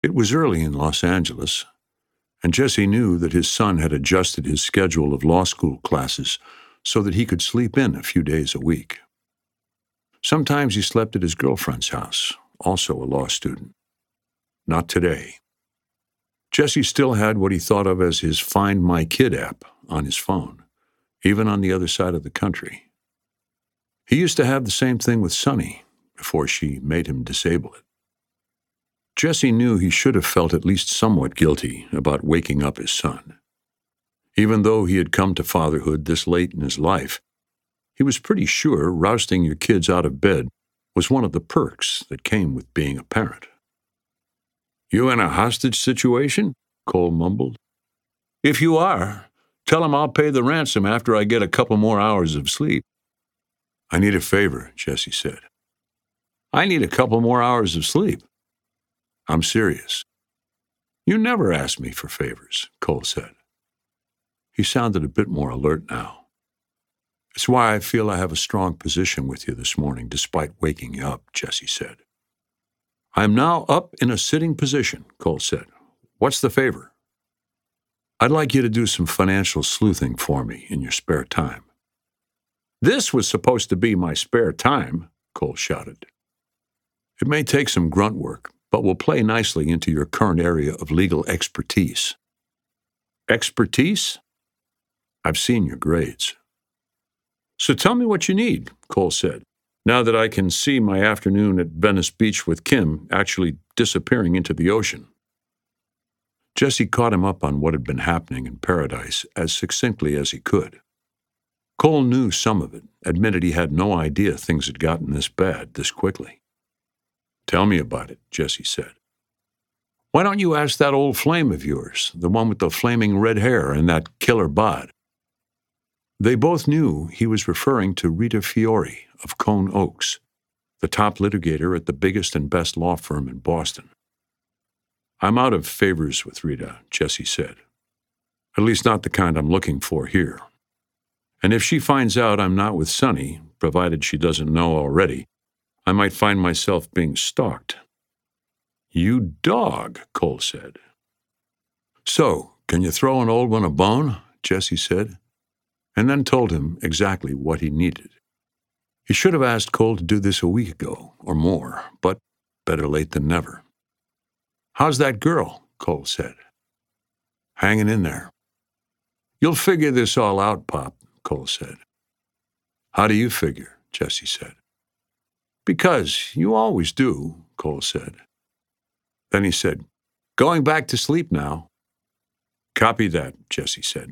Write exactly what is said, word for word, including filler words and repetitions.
It was early in Los Angeles, and Jesse knew that his son had adjusted his schedule of law school classes so that he could sleep in a few days a week. Sometimes he slept at his girlfriend's house, also a law student. Not today. Jesse still had what he thought of as his Find My Kid app on his phone, even on the other side of the country. He used to have the same thing with Sunny before she made him disable it. Jesse knew he should have felt at least somewhat guilty about waking up his son. Even though he had come to fatherhood this late in his life, he was pretty sure rousting your kids out of bed was one of the perks that came with being a parent. "You in a hostage situation?" Cole mumbled. "If you are, tell him I'll pay the ransom after I get a couple more hours of sleep." "I need a favor," Jesse said. "I need a couple more hours of sleep." "I'm serious." "You never ask me for favors," Cole said. He sounded a bit more alert now. "It's why I feel I have a strong position with you this morning, despite waking you up," Jesse said. "I am now up in a sitting position," Cole said. "What's the favor?" "I'd like you to do some financial sleuthing for me in your spare time." "This was supposed to be my spare time," Cole shouted. "It may take some grunt work, but will play nicely into your current area of legal expertise." "Expertise?" "I've seen your grades." "So tell me what you need," Cole said, "now that I can see my afternoon at Venice Beach with Kim actually disappearing into the ocean." Jesse caught him up on what had been happening in Paradise as succinctly as he could. Cole knew some of it, admitted he had no idea things had gotten this bad this quickly. "Tell me about it," Jesse said. "Why don't you ask that old flame of yours, the one with the flaming red hair and that killer bod?" They both knew he was referring to Rita Fiore of Cone Oaks, the top litigator at the biggest and best law firm in Boston. "I'm out of favors with Rita," Jesse said. "At least not the kind I'm looking for here. And if she finds out I'm not with Sunny, provided she doesn't know already, I might find myself being stalked." "You dog," Cole said. "So, can you throw an old one a bone?" Jesse said, and then told him exactly what he needed. He should have asked Cole to do this a week ago, or more, but better late than never. "How's that girl?" Cole said. "Hanging in there." "You'll figure this all out, Pop," Cole said. "How do you figure?" Jesse said. "Because you always do," Cole said. Then he said, "Going back to sleep now." "Copy that," Jesse said.